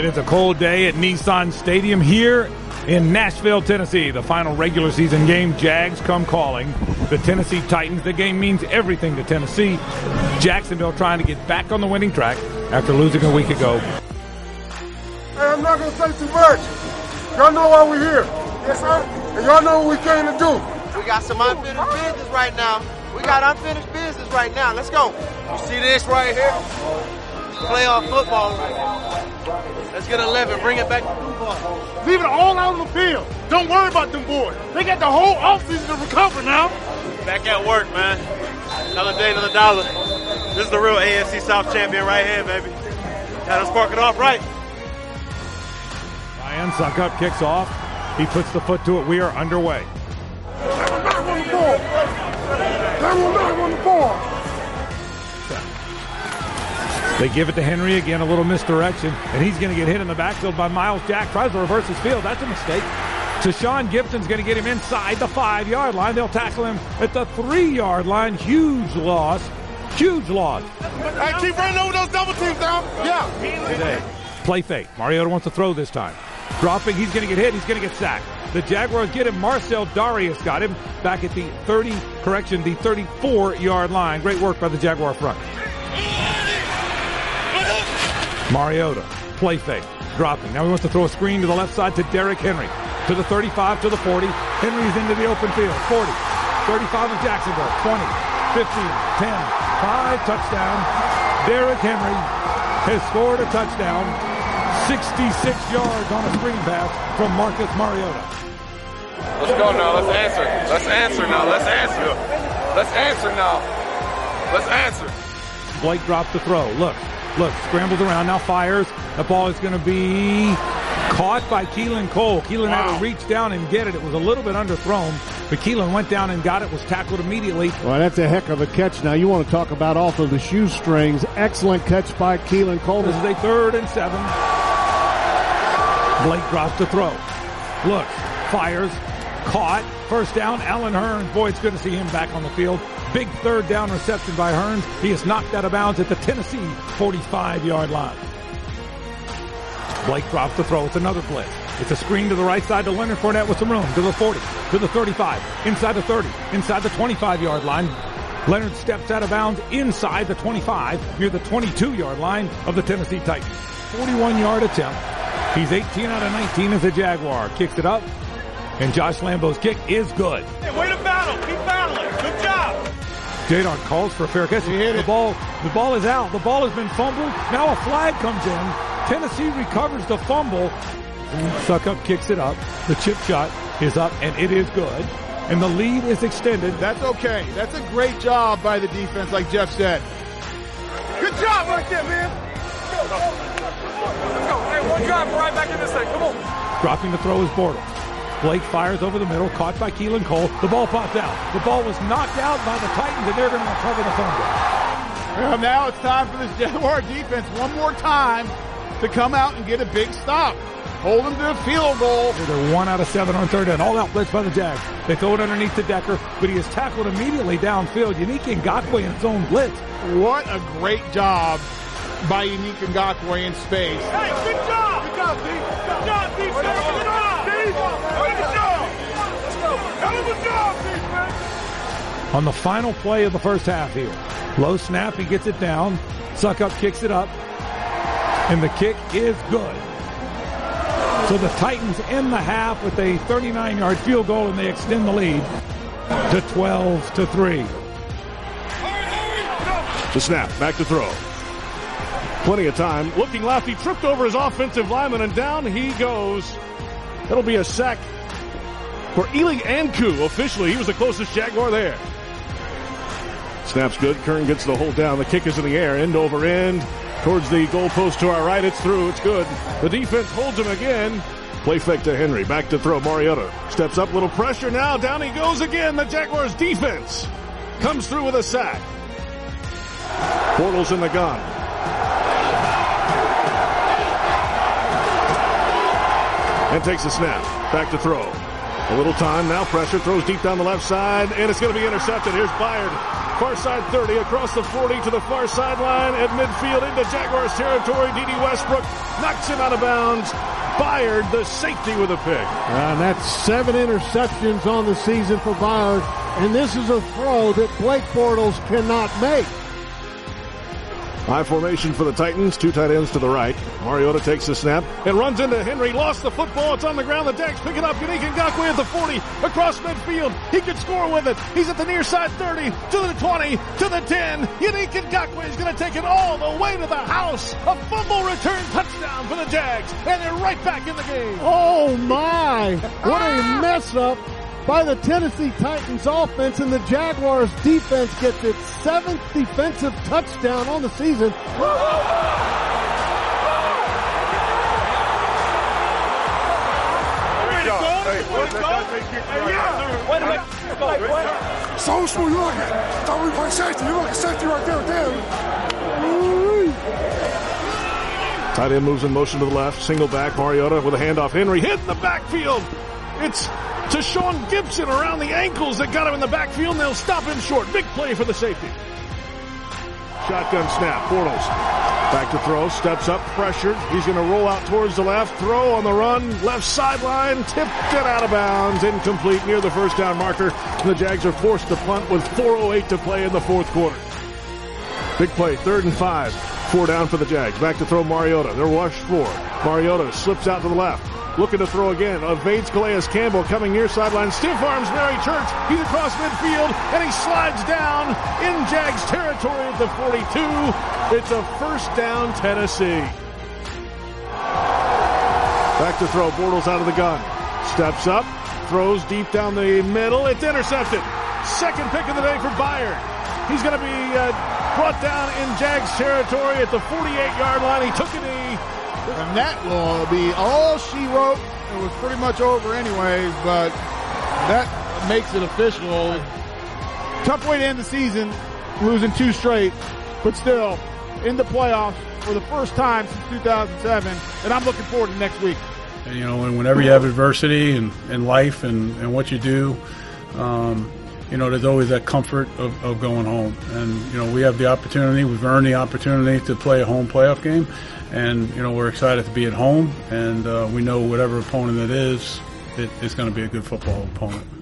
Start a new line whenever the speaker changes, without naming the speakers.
is a cold day at Nissan Stadium here in Nashville, Tennessee. The final regular season game, Jags come calling. The Tennessee Titans. The game means everything to Tennessee. Jacksonville trying to get back on the winning track after losing a week ago.
Hey, I'm not going to say too much. Y'all know why we're here. Yes, sir. And y'all know what we came to do.
We got some unfinished business right now. Let's go.
You see this right here?
Playoff football. Let's get 11. Bring it back to football.
Leave it all out on the field. Don't worry about them boys. They got the whole offseason to recover now.
Back at work, man. Another day, another dollar. This is the real AFC South champion right here, baby. Got us sparking off right.
Ryan Succop kicks off. He puts the foot to it. We are underway.
They will not run the ball. They will not run the ball.
They give it to Henry again, a little misdirection, and he's going to get hit in the backfield by Miles Jack. Tries to reverse his field. That's a mistake. Tashawn Gibson's going to get him inside the 5-yard line. They'll tackle him at the 3-yard line. Huge loss. Huge loss.
Hey, keep running over those double teams down. Yeah.
Today. Play fake. Mariota wants to throw this time. Dropping. He's going to get hit. He's going to get sacked. The Jaguars get him. Marcel Darius got him back at the 34-yard line. Great work by the Jaguar front. Mariota, play fake, dropping. Now he wants to throw a screen to the left side to Derrick Henry. To the 35, to the 40. Henry's into the open field. 40, 35 of Jacksonville. 20, 15, 10, 5, touchdown. Derrick Henry has scored a touchdown. 66 yards on a screen pass from Marcus Mariota.
Let's go now. Let's answer. Let's answer now. Let's answer. Let's answer now. Let's answer.
Blake drops the throw. Look, scrambles around, now fires. The ball is going to be caught by Keelan Cole. Keelan had to reach down and get it. It was a little bit underthrown, but Keelan went down and got it, was tackled immediately.
Well, that's a heck of a catch. Now, you want to talk about off of the shoestrings. Excellent catch by Keelan Cole.
This is a 3rd and 7. Blake drops the throw. Look, fires, caught, first down, Allen Hurns. Boy, it's good to see him back on the field. Big 3rd down reception by Hurns. He is knocked out of bounds at the Tennessee 45-yard line. Blake drops the throw. It's another blitz. It's a screen to the right side to Leonard Fournette with some room. To the 40, to the 35, inside the 30, inside the 25-yard line. Leonard steps out of bounds inside the 25, near the 22-yard line of the Tennessee Titans. 41-yard attempt. He's 18 out of 19 as a Jaguar. Kicks it up, and Josh Lambo's kick is good.
Hey, way to battle. Keep battling. Good job.
Jadon calls for a fair catch. The ball is out. The ball has been fumbled. Now a flag comes in. Tennessee recovers the fumble. Succop kicks it up. The chip shot is up, and it is good. And the lead is extended.
That's okay. That's a great job by the defense, like Jeff said. Good job right there, man. Let's go. Hey, one drive, right back in this thing. Come on.
Dropping the throw is Bortles. Blake fires over the middle, caught by Keelan Cole. The ball popped out. The ball was knocked out by the Titans, and they're going to recover the fumble.
Well, now it's time for this Jaguar defense one more time to come out and get a big stop. Hold them to a field goal.
They're 1 out of 7 on 3rd down. All out blitz by the Jags. They throw it underneath to Decker, but he is tackled immediately downfield. Yannick Ngakoue in his own blitz.
What a great job by Yannick Ngakoue in space. Hey, good job! Good job, D. Good job, D. Good job, D. Good job! Hell of a job, defense!
On the final play of the first half here. Low snap, he gets it down. Succop kicks it up. And the kick is good. So the Titans end the half with a 39-yard field goal, and they extend the lead to 12-3.
The snap, back to throw. Plenty of time. Looking left, he tripped over his offensive lineman, and down he goes. That'll be a sack for Eli Ankou. Officially, he was the closest Jaguar there. Snap's good. Kern gets the hold down. The kick is in the air, end over end. Towards the goalpost to our right. It's through. It's good. The defense holds him again. Play fake to Henry. Back to throw. Mariota steps up. Little pressure now. Down he goes again. The Jaguars defense comes through with a sack. Bortles in the gun. And takes a snap. Back to throw. A little time. Now pressure. Throws deep down the left side. And it's going to be intercepted. Here's Byard. Far side 30, across the 40 to the far sideline at midfield into Jaguars territory. D.D. Westbrook knocks him out of bounds. Byard, the safety, with a pick.
And that's 7 interceptions on the season for Byard. And this is a throw that Blake Bortles cannot make.
High formation for the Titans. 2 tight ends to the right. Mariota takes the snap and runs into Henry. Lost the football. It's on the ground. The Jags pick it up. Yannick Ngakoue at the 40. Across midfield. He could score with it. He's at the near side 30. To the 20. To the 10. Yannick Ngakoue is going to take it all the way to the house. A fumble return touchdown for the Jags. And they're right back in the game.
Oh my! What a mess up by the Tennessee Titans offense, and the Jaguars defense gets its 7th defensive touchdown on the season.
So smooth, you like it. Thought we play safety. You like a safety right there, damn.
Tight end moves in motion to the left. Single back. Mariota with a handoff. Henry hit in the backfield. It's to Sean Gibson around the ankles that got him in the backfield, and they'll stop him short. Big play for the safety. Shotgun snap. Bortles back to throw. Steps up. Pressured. He's going to roll out towards the left. Throw on the run. Left sideline. Tipped it out of bounds. Incomplete near the first down marker. And the Jags are forced to punt with 4:08 to play in the fourth quarter. Big play. 3rd and 5. 4 down for the Jags. Back to throw Mariota. They're rushed 4. Mariota slips out to the left. Looking to throw again. Evades Calais Campbell coming near sideline. Stiff arms Mary Church. He's across midfield and he slides down in Jags territory at the 42. It's a first down, Tennessee. Back to throw. Bortles out of the gun. Steps up. Throws deep down the middle. It's intercepted. Second pick of the day for Byard. He's going to be brought down in Jags territory at the 48-yard line. He took a knee.
And that will be all she wrote. It was pretty much over anyways, but that makes it official. Tough way to end the season, losing 2 straight, but still in the playoffs for the first time since 2007, and I'm looking forward to next week.
And, you know, and whenever you have adversity in life and what you do, you know, there's always that comfort of going home. And, you know, we have the opportunity, we've earned the opportunity to play a home playoff game. And, you know, we're excited to be at home, and we know whatever opponent it is, it's going to be a good football opponent.